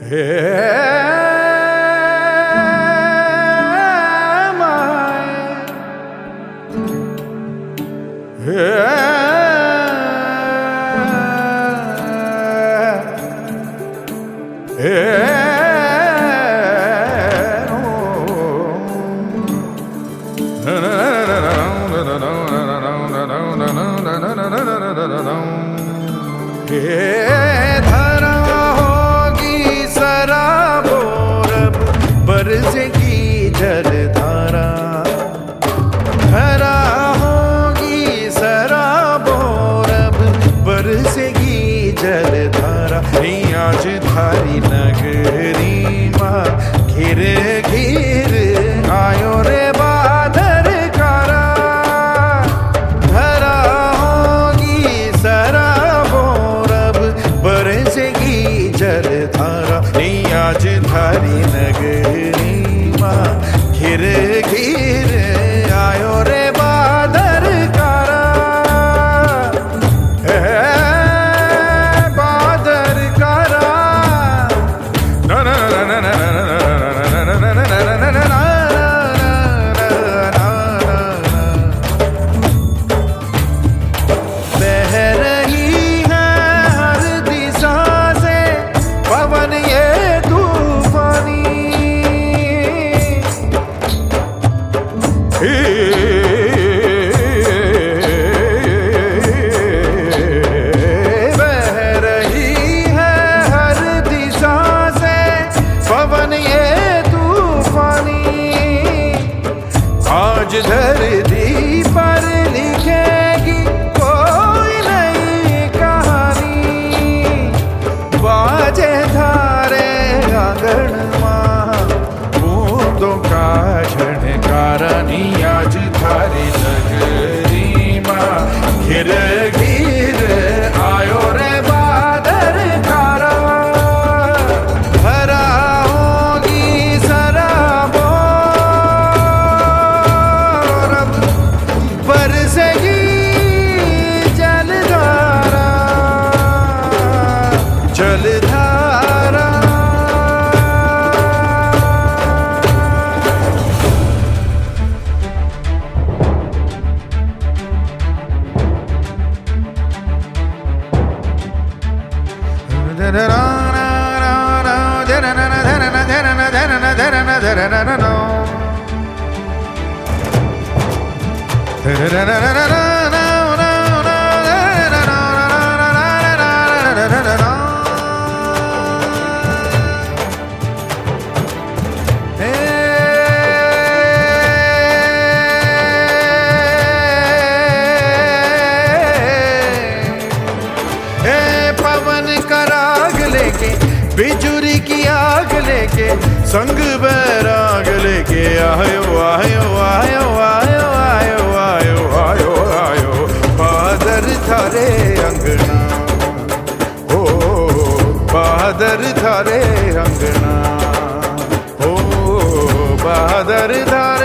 धरा होगी सराबोर बरसेगी जलधारा, धरा होगी सराबोर बरसेगी जलधारा। आज थारी नगरी माँ घिर घिर आयो रे बादर कारा, धरा होगी सराबोर बरसेगी जलधारा। आज थारी नगरी माँ घिर घिर आयो रे बादर कारा, बादर कारा। बह रही है हर दिशा से पवन ये तूफानी, बह रही है हर दिशा से पवन ये तूफानी। आज धरती पर लिखेगी कोई नई कहानी, बाजे धारे आंगन माँ बूंदों का झनकारनी। आज थारी नगरी माँ घिर घिर आयो रे बादर कारा, धरा होगी सराबोर बरसेगी जलधारा, जलधारा। पवन का राग लेके बिजुरी की आग लेके संग बैराग लेके आयो आयो आयो आयो आयो आयो आयो आयो बादर थारे अंगना, ओ बादर थारे अंगना, ओ बादर थारे